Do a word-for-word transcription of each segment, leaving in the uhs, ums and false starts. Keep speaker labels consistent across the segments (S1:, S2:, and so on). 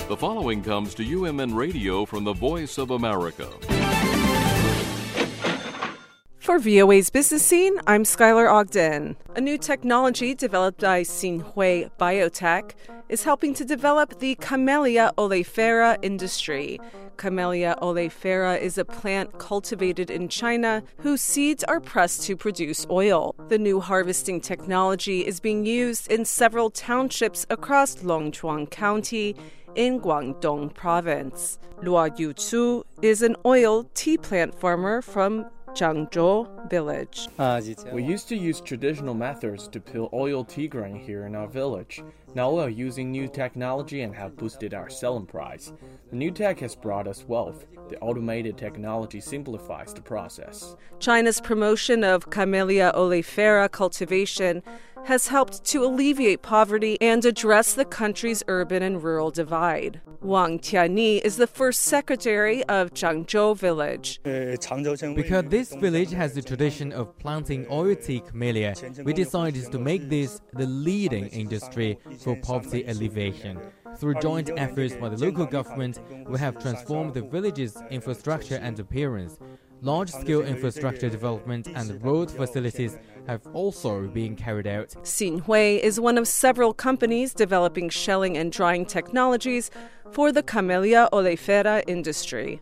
S1: The following comes to U M N Radio from the Voice of America.
S2: For V O A's Business Scene, I'm Skylar Ogden. A new technology developed by Xinhui Biotech is helping to develop the Camellia oleifera industry. Camellia oleifera is a plant cultivated in China whose seeds are pressed to produce oil. The new harvesting technology is being used in several townships across Longchuan County in Guangdong Province. Luo Yuchu is an oil tea plant farmer from Zhangzhou village.
S3: We used to use traditional methods to peel oil tea grain here in our village. Now we are using new technology and have boosted our selling price. The new tech has brought us wealth. The automated technology simplifies the process.
S2: China's promotion of Camellia oleifera cultivation has helped to alleviate poverty and address the country's urban and rural divide. Wang Tianyi is the first secretary of Zhangzhou village.
S4: Because this village has the tradition of planting oil tea camellia, we decided to make this the leading industry for poverty alleviation. Through joint efforts by the local government, we have transformed the village's infrastructure and appearance. Large-scale infrastructure development and road facilities have also been carried out.
S2: Xinhui is one of several companies developing shelling and drying technologies for the Camellia oleifera industry.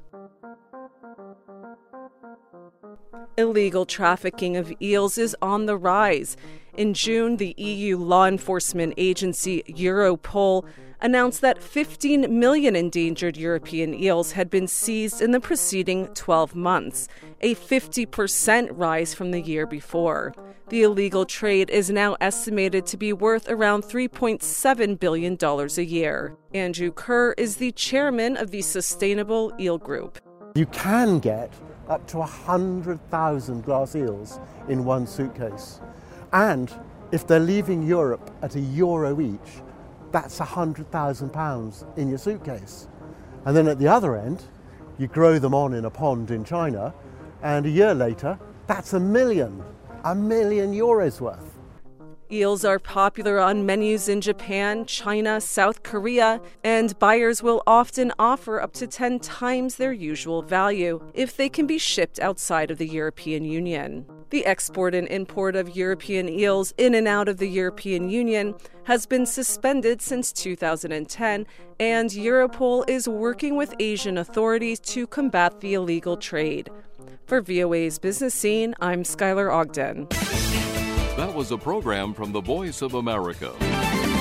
S2: Illegal trafficking of eels is on the rise. In June, the E U law enforcement agency Europol announced that fifteen million endangered European eels had been seized in the preceding twelve months, a fifty percent rise from the year before. The illegal trade is now estimated to be worth around three point seven billion dollars a year. Andrew Kerr is the chairman of the Sustainable Eel Group.
S5: You can get up to one hundred thousand glass eels in one suitcase. And if they're leaving Europe at a euro each, that's one hundred thousand pounds in your suitcase. And then at the other end, you grow them on in a pond in China, and a year later, that's a million, a million euros worth.
S2: Eels are popular on menus in Japan, China, South Korea, and buyers will often offer up to ten times their usual value if they can be shipped outside of the European Union. The export and import of European eels in and out of the European Union has been suspended since two thousand ten, and Europol is working with Asian authorities to combat the illegal trade. For V O A's Business Scene, I'm Skylar Ogden.
S1: That was a program from the Voice of America.